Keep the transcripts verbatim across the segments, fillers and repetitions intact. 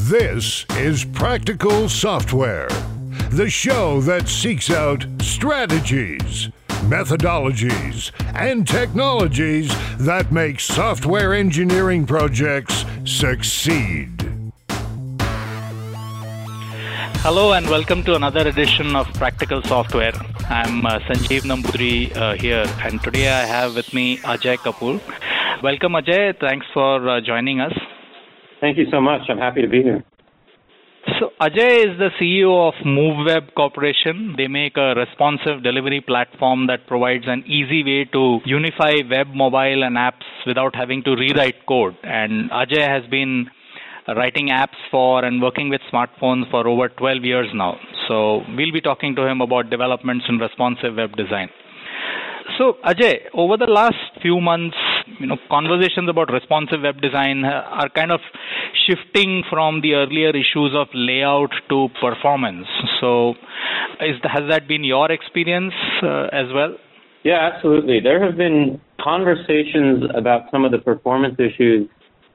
This is Practical Software, the show that seeks out strategies, methodologies, and technologies that make software engineering projects succeed. Hello and welcome to another edition of Practical Software. I'm uh, Sanjeev Nambudri uh, here, and today I have with me Ajay Kapoor. Welcome Ajay, thanks for uh, joining us. Thank you so much. I'm happy to be here. So Ajay is the C E O of MoveWeb Corporation. They make a responsive delivery platform that provides an easy way to unify web, mobile, and apps without having to rewrite code. And Ajay has been writing apps for and working with smartphones for over twelve years now. So we'll be talking to him about developments in responsive web design. So Ajay, over the last few months, you know, conversations about responsive web design are kind of shifting from the earlier issues of layout to performance. So is, has that been your experience uh, as well? Yeah, absolutely. There have been conversations about some of the performance issues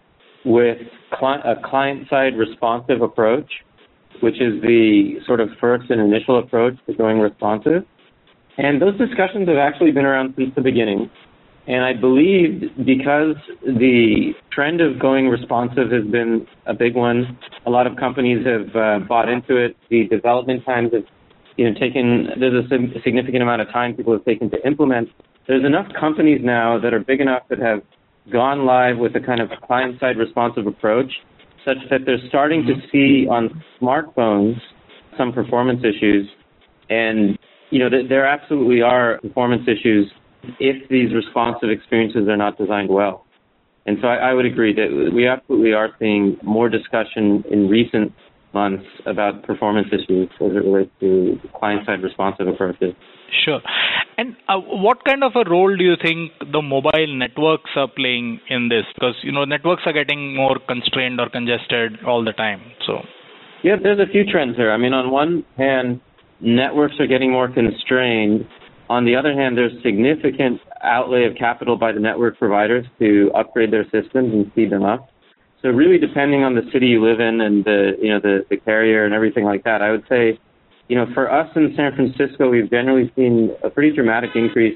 with cli- a client-side responsive approach, which is the sort of first and initial approach to going responsive. And those discussions have actually been around since the beginning. And I believe because the trend of going responsive has been a big one, a lot of companies have uh, bought into it. The development times have, you know, taken, there's a significant amount of time people have taken to implement. There's enough companies now that are big enough that have gone live with a kind of client-side responsive approach, such that they're starting to see on smartphones some performance issues. And, you know, there absolutely are performance issues if these responsive experiences are not designed well. And so I, I would agree that we absolutely are seeing more discussion in recent months about performance issues as it relates to client-side responsive approaches. Sure. And uh, what kind of a role do you think the mobile networks are playing in this? Because, you know, networks are getting more constrained or congested all the time. So, yeah, there's a few trends here. I mean, on one hand, networks are getting more constrained. On the other hand, there's significant outlay of capital by the network providers to upgrade their systems and speed them up. So really depending on the city you live in and the, you know, the, the carrier and everything like that, I would say, you know, for us in San Francisco, we've generally seen a pretty dramatic increase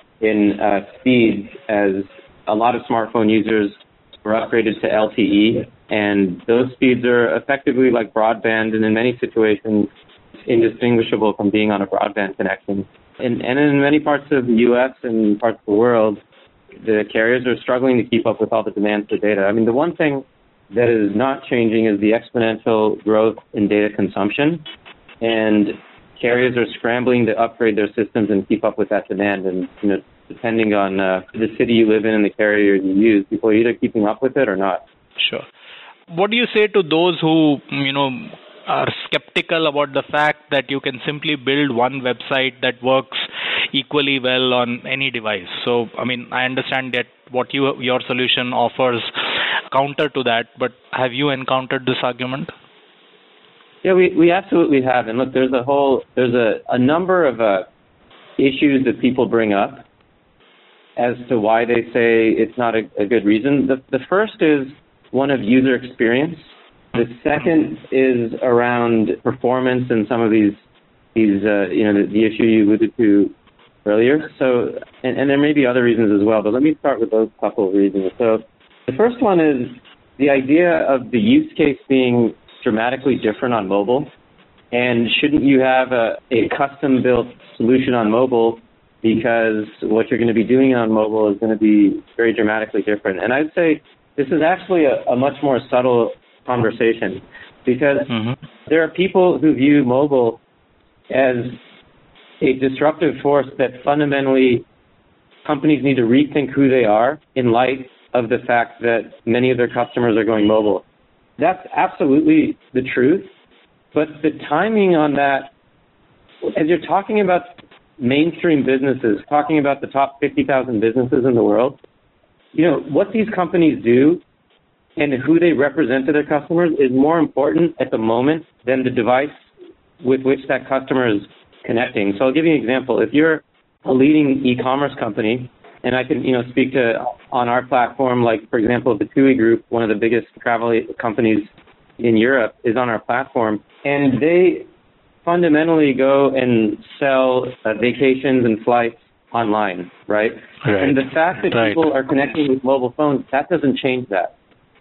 in uh, speeds as a lot of smartphone users were upgraded to L T E, and those speeds are effectively like broadband, and in many situations indistinguishable from being on a broadband connection. And, and in many parts of the U S and parts of the world, the carriers are struggling to keep up with all the demands for data. I mean, the one thing that is not changing is the exponential growth in data consumption, and carriers are scrambling to upgrade their systems and keep up with that demand. And, you know, depending on uh, the city you live in and the carrier you use, people are either keeping up with it or not. Sure. What do you say to those who, you know, are skeptical about the fact that you can simply build one website that works equally well on any device? So, I mean, I understand that what you, your solution offers counter to that, but have you encountered this argument? Yeah, we, we absolutely have. And look, there's a whole, there's a, a number of uh, issues that people bring up as to why they say it's not a, a good reason. The, the first is one of user experience. The second is around performance and some of these, these uh, you know, the, the issue you alluded to earlier. So, and, and there may be other reasons as well, but let me start with those couple of reasons. So the first one is the idea of the use case being dramatically different on mobile. And shouldn't you have a, a custom-built solution on mobile because what you're going to be doing on mobile is going to be very dramatically different? And I'd say this is actually a, a much more subtle conversation, because mm-hmm. there are people who view mobile as a disruptive force that fundamentally companies need to rethink who they are in light of the fact that many of their customers are going mobile. That's absolutely the truth, but the timing on that, as you're talking about mainstream businesses, talking about the top fifty thousand businesses in the world, you know, what these companies do and who they represent to their customers is more important at the moment than the device with which that customer is connecting. So I'll give you an example. If you're a leading e-commerce company, and I can, you know, speak to on our platform, like, for example, the TUI Group, one of the biggest travel companies in Europe is on our platform, and they fundamentally go and sell uh, vacations and flights online, right? right? And the fact that right. people are connecting with mobile phones, that doesn't change that.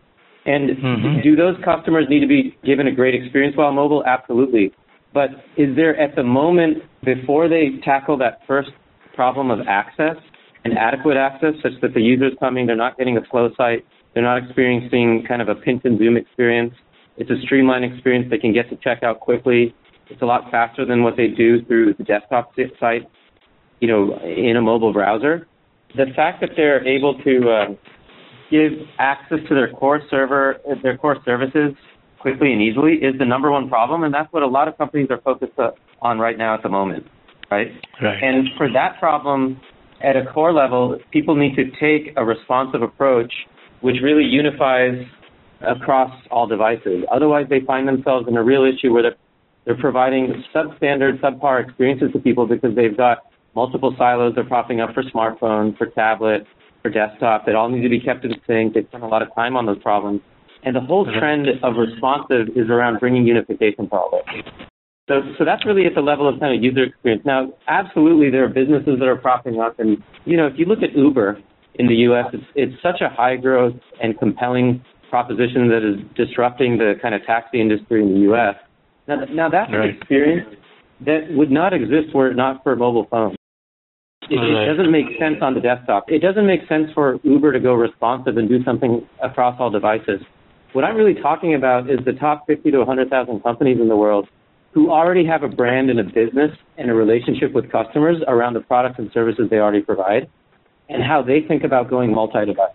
And mm-hmm. do those customers need to be given a great experience while mobile? Absolutely. But is there, at the moment, before they tackle that first problem of access and adequate access, such that the user's coming, they're not getting a slow site, they're not experiencing kind of a pinch and zoom experience, it's a streamlined experience, they can get to checkout quickly, it's a lot faster than what they do through the desktop site, you know, in a mobile browser. The fact that they're able to uh, give access to their core server, their core services quickly and easily is the number one problem, and that's what a lot of companies are focused on right now at the moment, right? Right. And for that problem, at a core level, people need to take a responsive approach which really unifies across all devices. Otherwise, they find themselves in a real issue where they're, they're providing substandard, subpar experiences to people because they've got multiple silos they're popping up for smartphone, for tablet, for desktop that all need to be kept in sync. They spend a lot of time on those problems. And the whole trend of responsive is around bringing unification to all this. So, so that's really at the level of kind of user experience. Now, absolutely, there are businesses that are propping up. And, you know, if you look at Uber in the U S, it's, it's such a high growth and compelling proposition that is disrupting the kind of taxi industry in the U S. Now, now that's right. an experience that would not exist were it not for mobile phones. It, it doesn't make sense on the desktop. It doesn't make sense for Uber to go responsive and do something across all devices. What I'm really talking about is the top fifty to one hundred thousand companies in the world who already have a brand and a business and a relationship with customers around the products and services they already provide and how they think about going multi-device.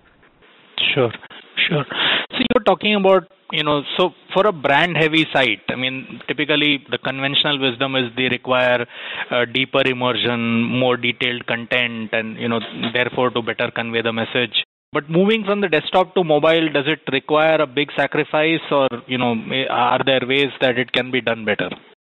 Sure, sure. So you're talking about, you know, so for a brand-heavy site, I mean, typically the conventional wisdom is they require uh, deeper immersion, more detailed content, and, you know, therefore to better convey the message. But moving from the desktop to mobile, does it require a big sacrifice, or, you know, are there ways that it can be done better?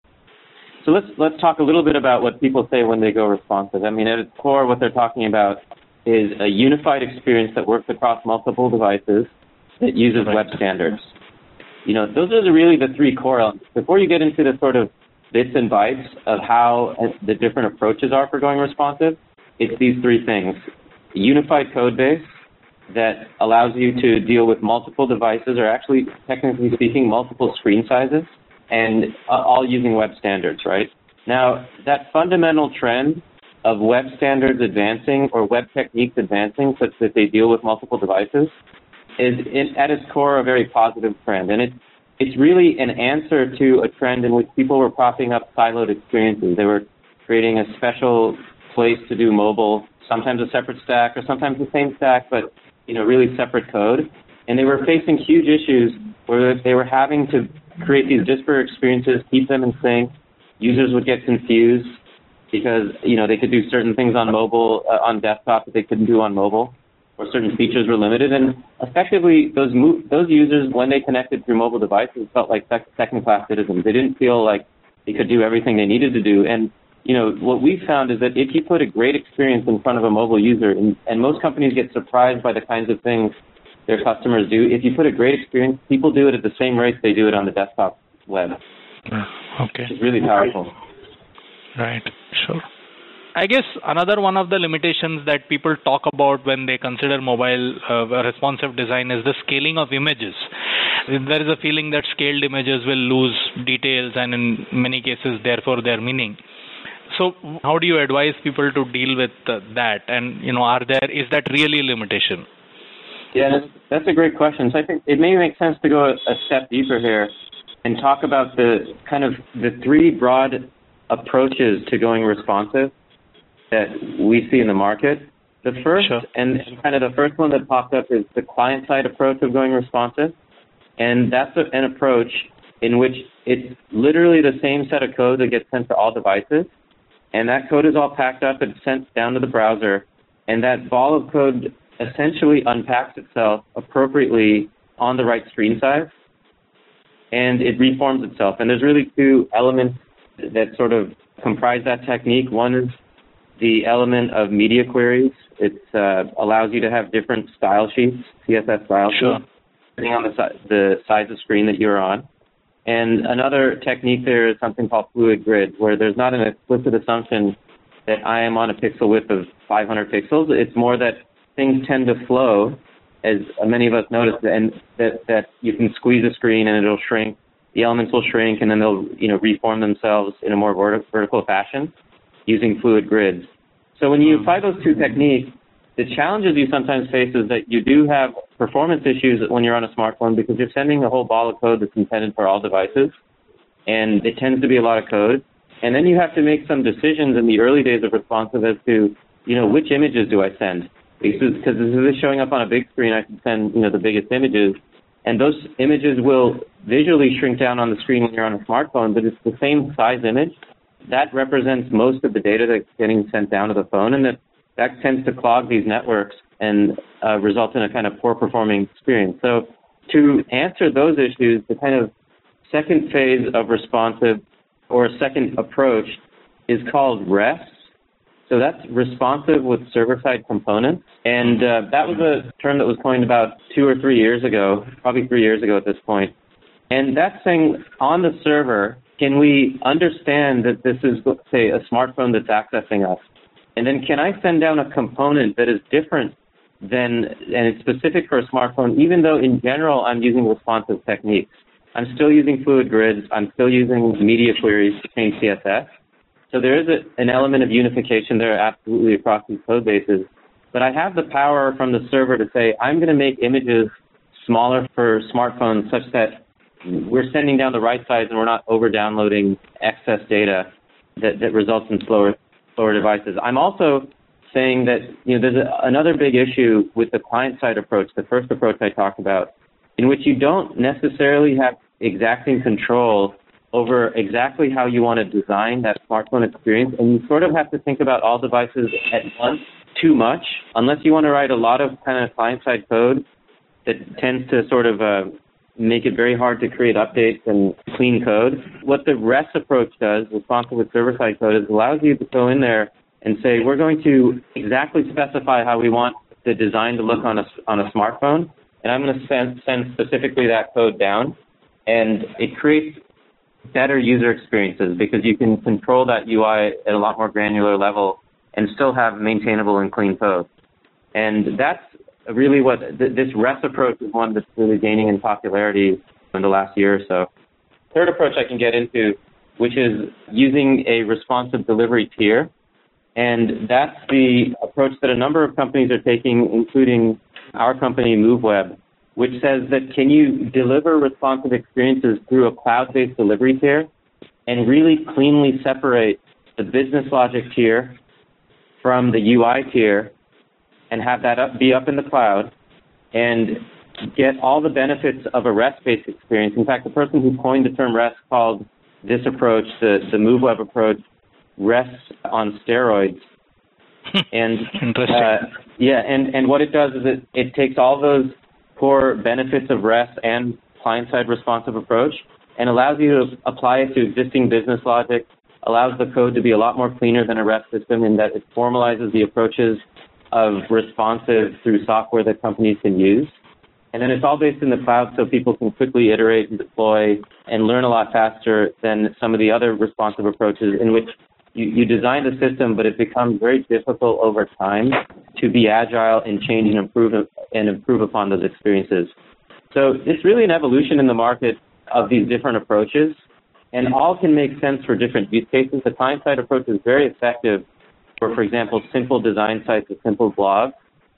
So let's let's talk a little bit about what people say when they go responsive. I mean, at its core, what they're talking about is a unified experience that works across multiple devices that uses right. web standards. You know, those are the, really the three core elements. Before you get into the sort of bits and bytes of how the different approaches are for going responsive, it's these three things. A unified code base that allows you to deal with multiple devices, or actually, technically speaking, multiple screen sizes, and uh, all using web standards, right? Now, that fundamental trend of web standards advancing or web techniques advancing such that they deal with multiple devices is in, at its core a very positive trend. And it, it's really an answer to a trend in which people were propping up siloed experiences. They were creating a special place to do mobile, sometimes a separate stack or sometimes the same stack, but you know, really separate code. And they were facing huge issues where they were having to create these disparate experiences, keep them in sync. Users would get confused because, you know, they could do certain things on mobile, uh, on desktop that they couldn't do on mobile, or certain features were limited. And effectively, those mo- those users, when they connected through mobile devices, felt like sec- second-class citizens. They didn't feel like they could do everything they needed to do. And, you know, what we found is that if you put a great experience in front of a mobile user, and, and most companies get surprised by the kinds of things their customers do, if you put a great experience, people do it at the same rate they do it on the desktop web. Okay. It's really powerful. Right, sure. I guess another one of the limitations that people talk about when they consider mobile uh, responsive design is the scaling of images. There is a feeling that scaled images will lose details and in many cases, therefore, their meaning. So how do you advise people to deal with uh, that? And, you know, are there, is that really a limitation? Yeah, that's, that's a great question. So I think it may make sense to go a, a step deeper here and talk about the kind of the three broad approaches to going responsive that we see in the market. The first, sure. and kind of the first one that popped up is the client-side approach of going responsive. And that's a, an approach in which it's literally the same set of code that gets sent to all devices. And that code is all packed up and sent down to the browser. And that ball of code essentially unpacks itself appropriately on the right screen size. And it reforms itself. And there's really two elements that sort of comprise that technique. One is the element of media queries. It uh, allows you to have different style sheets, C S S style sure. sheets. depending on the, si- the size of screen that you're on. And another technique there is something called fluid grid, where there's not an explicit assumption that I am on a pixel width of five hundred pixels. It's more that things tend to flow, as many of us notice, and that, that you can squeeze a screen and it'll shrink. The elements will shrink, and then they'll, you know, reform themselves in a more vertic- vertical fashion using fluid grids. So when you apply those two techniques, the challenges you sometimes face is that you do have performance issues when you're on a smartphone because you're sending a whole ball of code that's intended for all devices, and it tends to be a lot of code. And then you have to make some decisions in the early days of responsive as to, you know, which images do I send? Because this is showing up on a big screen, I can send, you know, the biggest images. And those images will visually shrink down on the screen when you're on a smartphone, but it's the same size image. That represents most of the data that's getting sent down to the phone, and that, that tends to clog these networks and uh, result in a kind of poor performing experience. So to answer those issues, the kind of second phase of responsive or a second approach is called REST. So that's responsive with server-side components. And uh, that was a term that was coined about two or three years ago, probably three years ago at this point. And that's saying on the server, can we understand that this is, say, a smartphone that's accessing us? And then can I send down a component that is different than, and it's specific for a smartphone, even though in general I'm using responsive techniques? I'm still using fluid grids. I'm still using media queries to change C S S. So there is a, an element of unification there absolutely across these code bases. But I have the power from the server to say, I'm going to make images smaller for smartphones such that we're sending down the right size and we're not over-downloading excess data that, that results in slower, slower devices. I'm also saying that, you know, there's a, another big issue with the client-side approach, the first approach I talked about, in which you don't necessarily have exacting control over exactly how you want to design that smartphone experience, and you sort of have to think about all devices at once too much, unless you want to write a lot of kind of client-side code that tends to sort of uh, make it very hard to create updates and clean code. What the REST approach does, responsive with server-side code, is allows you to go in there and say, we're going to exactly specify how we want the design to look on a, on a smartphone, and I'm going to send, send specifically that code down, and it creates better user experiences because you can control that U I at a lot more granular level and still have maintainable and clean code. And that's really what th- this REST approach is one that's really gaining in popularity in the last year or so. Third approach I can get into, which is using a responsive delivery tier. And that's the approach that a number of companies are taking, including our company, MoveWeb, which says that can you deliver responsive experiences through a cloud-based delivery tier and really cleanly separate the business logic tier from the U I tier and have that up, be up in the cloud and get all the benefits of a REST-based experience. In fact, the person who coined the term REST called this approach, the, the MoveWeb approach, REST on steroids. And Interesting. Uh, yeah, and, and what it does is it, it takes all those core benefits of REST and client-side responsive approach and allows you to apply it to existing business logic, allows the code to be a lot more cleaner than a REST system in that it formalizes the approaches of responsive through software that companies can use. And then it's all based in the cloud so people can quickly iterate and deploy and learn a lot faster than some of the other responsive approaches in which you, you design the system, but it becomes very difficult over time to be agile and change and improve and improve upon those experiences. So it's really an evolution in the market of these different approaches, and all can make sense for different use cases. The client-side approach is very effective for, for example, simple design sites with simple blogs,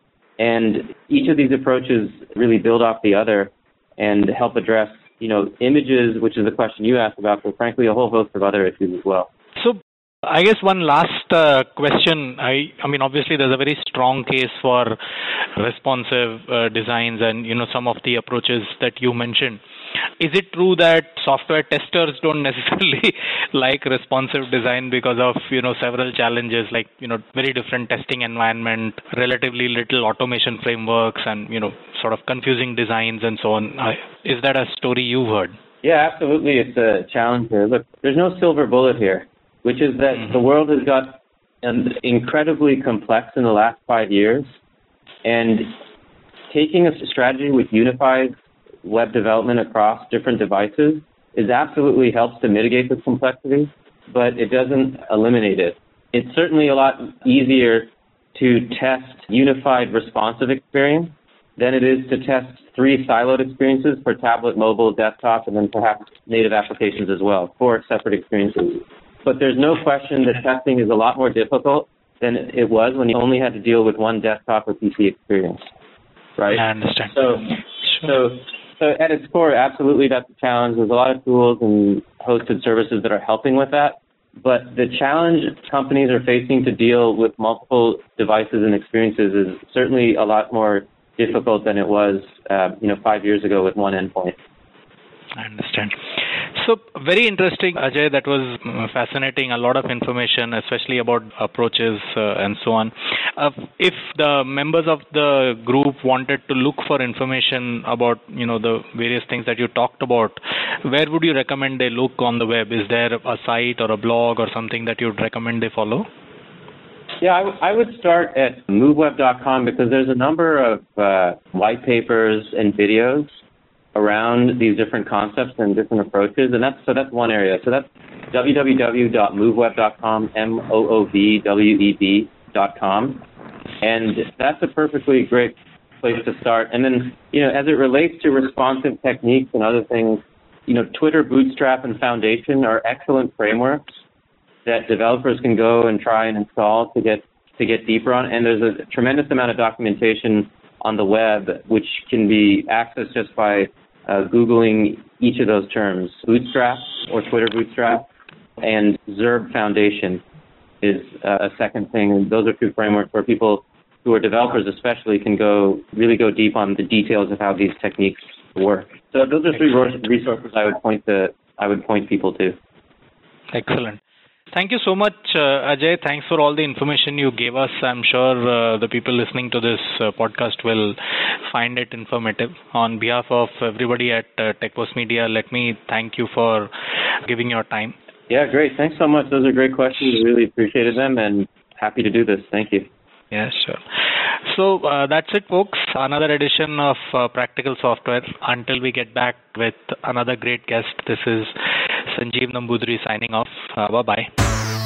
and each of these approaches really build off the other and help address, you know, images, which is the question you asked about, but frankly, a whole host of other issues as well. So I guess one last uh, question. I, I mean, obviously, there's a very strong case for responsive uh, designs and, you know, some of the approaches that you mentioned. Is it true that software testers don't necessarily like responsive design because of, you know, several challenges like, you know, very different testing environment, relatively little automation frameworks and, you know, sort of confusing designs and so on? Is that a story you've heard? Yeah, absolutely. It's a challenge here. Look, there's no silver bullet here, which is that mm-hmm. the world has got incredibly complex in the last five years, and taking a strategy which unifies web development across different devices is absolutely helps to mitigate this complexity, but it doesn't eliminate it. It's certainly a lot easier to test unified responsive experience than it is to test three siloed experiences for tablet, mobile, desktop, and then perhaps native applications as well, four separate experiences. But there's no question that testing is a lot more difficult than it was when you only had to deal with one desktop or P C experience, right? I understand. So, so, so at its core, absolutely that's a challenge. There's a lot of tools and hosted services that are helping with that. But the challenge companies are facing to deal with multiple devices and experiences is certainly a lot more difficult than it was, uh, you know, five years ago with one endpoint. I understand. So very interesting, Ajay. That was fascinating. A lot of information, especially about approaches uh, and so on. Uh, if the members of the group wanted to look for information about, you know, the various things that you talked about, where would you recommend they look on the web? Is there a site or a blog or something that you would recommend they follow? Yeah, I, w- I would start at move web dot com because there's a number of uh, white papers and videos around these different concepts and different approaches, and that's so that's one area. So that's w w w dot move web dot com, M O O V W E B dot com, and that's a perfectly great place to start. And then, you know, as it relates to responsive techniques and other things, you know, Twitter Bootstrap and Foundation are excellent frameworks that developers can go and try and install to get to get deeper on. And there's a tremendous amount of documentation on the web which can be accessed just by uh, Googling each of those terms, Bootstrap or Twitter Bootstrap, and Zurb Foundation is uh, a second thing. And those are two frameworks where people who are developers especially can go really go deep on the details of how these techniques work. So those are three resources I would point to. I would point people to. Excellent. Thank you so much, uh, Ajay. Thanks for all the information you gave us. I'm sure uh, the people listening to this uh, podcast will find it informative. On behalf of everybody at uh, TechPost Media, let me thank you for giving your time. Yeah, great. Thanks so much. Those are great questions. Really appreciated them and happy to do this. Thank you. Yeah, sure. So uh, that's it, folks. Another edition of uh, Practical Software. Until we get back with another great guest, this is Sanjeev Nambudri signing off. Uh, bye-bye.